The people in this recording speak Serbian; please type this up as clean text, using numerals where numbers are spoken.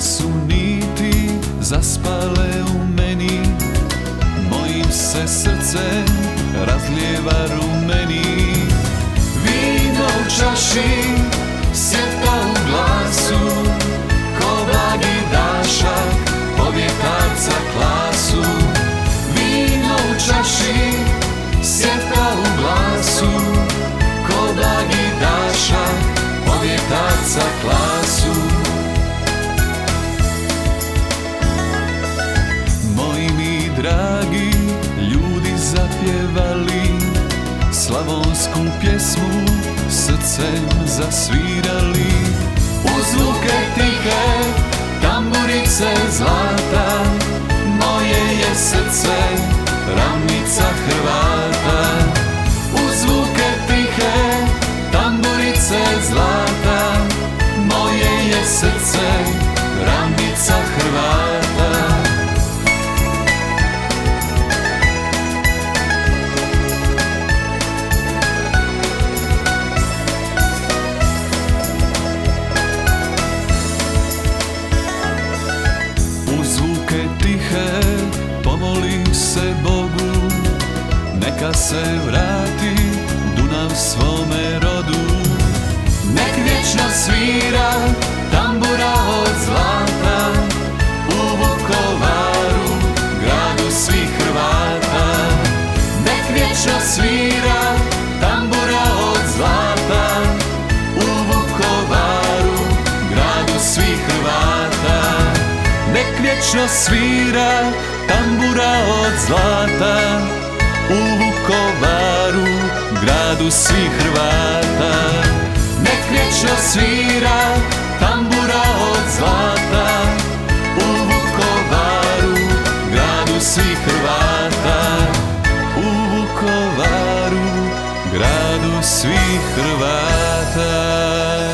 su niti zaspale u meni, mojim se srcem razlijeva rumeni. Vino u čaši, sjeta u glasu, ko blagi dašak povjetarca klasu. Vino u čaši, sjeta u glasu, ko blagi dašak povjetarca klasu. Moji mi dragi ljudi zapjevali slavonsku pjesmu, srcem zasvirali. Uz zvuke tihe, tamburice zlata, moje je srce ravnica Hrvata. Uz zvuke tihe, tamburice zlata, moje je srce ravnica Hrvata. Uz zvuke tihe pomolim se Bogu, neka se vrati Dunav svome rodu. Nek vječno svira tambura od zlata u Vukovaru, gradu svih Hrvata. Nek vječno svira tambura od zlata u Vukovaru, gradu svih Hrvata. Nek vječno svira tambura od zlata u Vukovaru, gradu svih Hrvata. Nek vječno svira tambura od zlata u Vukovaru, gradu svih Hrvata. U Vukovaru, gradu svih Hrvata.